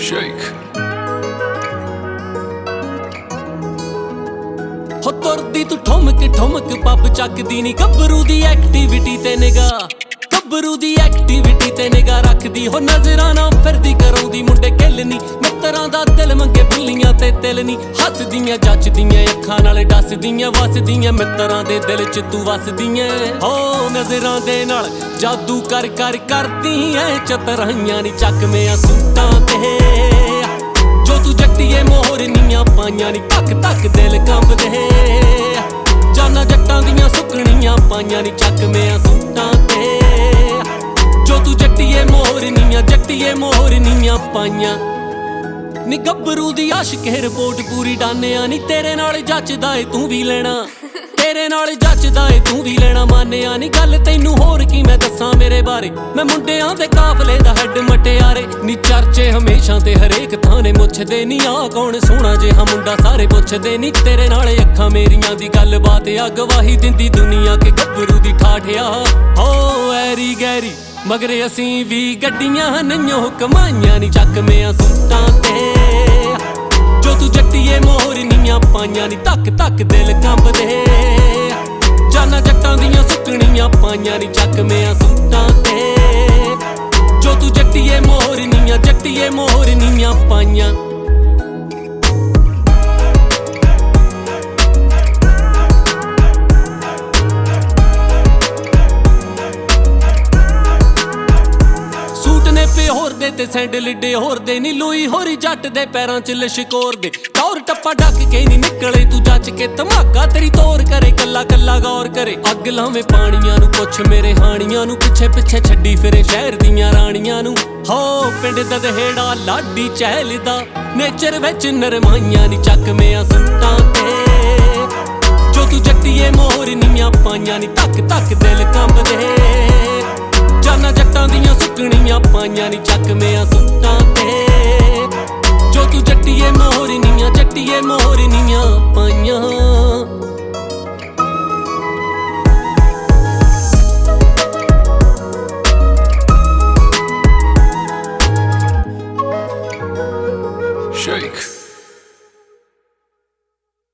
Shake. हो तुरदी तू ठुमक ठुमक पब चकदी नी गब्बरू दी एक्टिविटी ते निगाह गब्बरू दी एक्टिविटी ते निगाह रखदी हो नजरां ना फिरदी कराउंदी मुंडे किल नी मित्तरां दा दिल मंगे बिल्लियां ते तिल नी हसदियां जचदियां अखां नाल डसदियां वसदियां मित्तरां दे दिल च तू वसदियां हो नजरां दे नाल जादू कर कर करदी ऐ चतराइयां नी चकमियां सूटां ते जो तू जट्टिए मोहरनियां पाइयां नी तक तक दिल कंबदे जाना जट्टां दियां सुकणियां पाइयां नी चकमियां सूटां ते जो तू जट्टिए मोहरनियां पाइयां नी गब्बरू दी आशिक रिपोर्ट पूरी डानिया नी तेरे नाल जचदा ए तू भी लेना तेरे नाल जचदा ए तू भी लेना मानिया नी गल तैनू होर की मैं दस्सां मेरे बारे मैं मुंडियां दे काफले दा हैड मटियारे नी चर्चे हमेशा ते हरेक थाने मुछदे नी आ कौन सोहना जिहा मुंडा सारे पुछदे नी तेरे नाल अखां मेरियां दी गल बात आ गवाही दिंदी दुनिया के गब्बरू दी ठाठिया हो ऐरी गैरी मगरे असीं भी गड्डियां नइयों कमाइयां नी चकमियां सूटां ते जो तू जट्टिए मोहरनियां पाइयां नी तक तक दिल कंबदे जाना जट्टां दियां सुकणियां पाइयां नी चकमियां सूटां ते जो तू जट्टिए मोहरनियां पाइयां पे होर दे ते सैंडल ईडे होर दे नी लुई होरी जट दे पैरां च लशकोर दे टौर टप्पा डक के नी निकले तू जच के धमाका तेरी तोर करे कल्ला कल्ला गौर करे अग लावे पानियां नू पुछ मेरे हानियां नू पिछे पिछे छड्डी फिरे शहर दियां रानियां नू हो पिंड दा दहेड़ा लाडी चहलदा नेचर विच नरमाइयां नी चकमियां सूटां ते जो तू जट्टिए मोहरनियां पाइयां नी तक तक दिल कंबदे जाना जट्टां दियां सुकणियां पाइयां नी चक